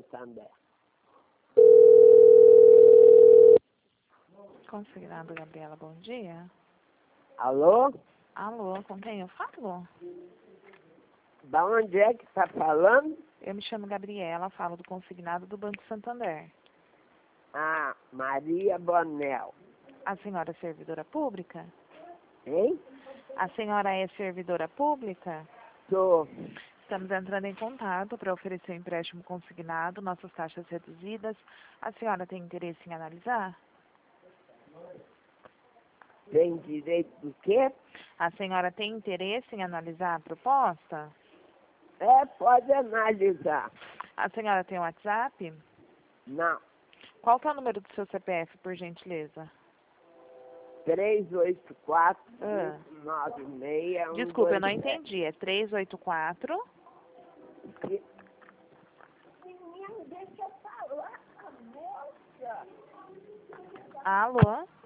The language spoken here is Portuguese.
Santander. Consignado, Gabriela, bom dia. Alô? Alô, com quem eu falo? Da onde é que tá falando? Eu me chamo Gabriela, falo do consignado do Banco Santander. Ah, Maria Bonel. A senhora é servidora pública? Hein? A senhora é servidora pública? Sou. Estamos entrando em contato para oferecer um empréstimo consignado, nossas taxas reduzidas. A senhora tem interesse em analisar? Tem direito do quê? A senhora tem interesse em analisar a proposta? É, pode analisar. A senhora tem WhatsApp? Não. Qual que é o número do seu CPF, por gentileza? 384 Ah. 96 Desculpa, eu não entendi. É 384? Menino, deixa eu falar, moça. Alô?